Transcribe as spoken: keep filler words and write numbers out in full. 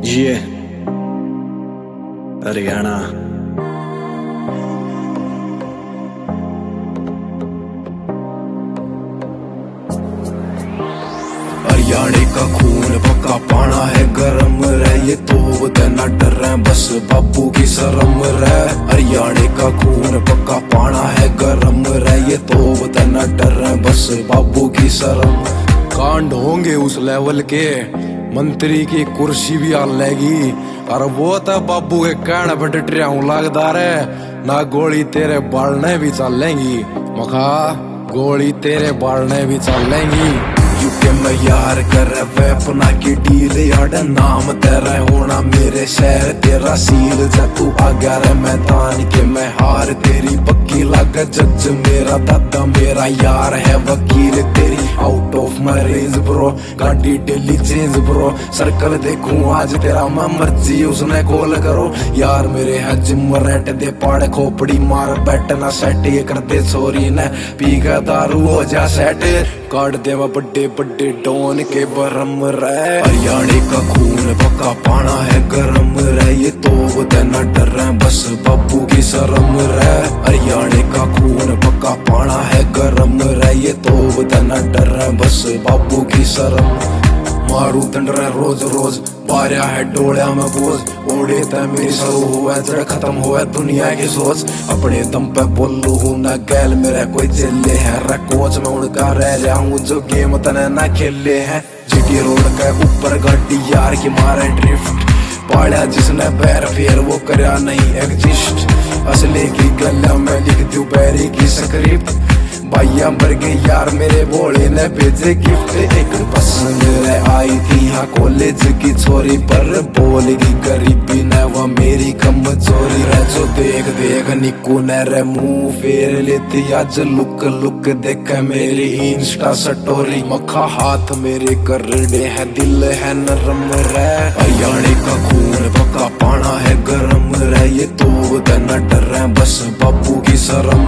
ये हरियाणा। हरियाणे का खून पक्का पाना है गरम रह, ये तो न डर रहे बस बाबू की शर्म रह। हरियाणे का खून पक्का पाना है गरम रह, ये तो न डर रहे बस बाबू की शर्म। कांड होंगे उस लेवल के मंत्री की कुर्सी भी आ लेगी, और वो तो बाबू के कहने पर डटिया लगता रे ना, गोली तेरे बालने भी चलेंगी मखा, गोली तेरे बालने भी चलेंगी। यूके में यार कर वे अपना की डील यार, नाम तेरा होना मेरे शहर तेरा सील। जा तू आगे रे मैदान के मैं हार तेरी पक्की लाग, जज मेरा दादा मेरा यार है वकील तेरी। Out of my range bro, गाड़ी डेली चेंज ब्रो, सर्कल देखूं आज तेरा मैं मर्जी उसने कॉल करो। यार मेरे है जिम रेट दे पाड़े खोपड़ी मार बैठ ना सेट, ये कर दे सॉरी ने पी का दारू हो जा सेट, काट देवा बड्डे बड्डे डॉन के बरम रह। हरियाणे का खून पक्का पाना है गरम रह, ये तो न डर रहे बस बाबू की शर्म रह। हरियाणे का खून पक्का पाना है गरम रह, ये तो न डर रहे बस बाबू की शर्म। मारू तंड रहे रोज रोज बारिया है डोलिया में बोझ, ओढ़े तय मेरी सरू हुआ जड़ खत्म हुआ दुनिया की सोच। अपने दम पे बोलू हूँ ना गैल मेरा कोई चेले है रे, कोच में उड़का रह रहा हूँ जो गेम तने ना खेले हैं। जीटी रोड के ऊपर गाड़ी यार की मारे ड्रिफ्ट, पाड़ा जिसने पैर फेर वो करया नहीं एग्जिस्ट। असली की गला में लिख दू बैरी की स्क्रिप्ट, भैया मर गए यार मेरे भोले ने भेजे गिफ्ट। एक पसंद रह आई थी यहाँ कॉलेज की छोरी, पर बोलेगी गरीबी न वो मेरी कमजोरी रह। जो देख देख निकू न रे मुंह फेर लेती आज, लुक लुक देख मेरी इंस्टा स्टोरी। मखा हाथ मेरे करड़े है दिल है नरम रह। हरियाणे का खून पक्का पाना है गरम रह, ये तो न डर रहे बस बाबू की शर्म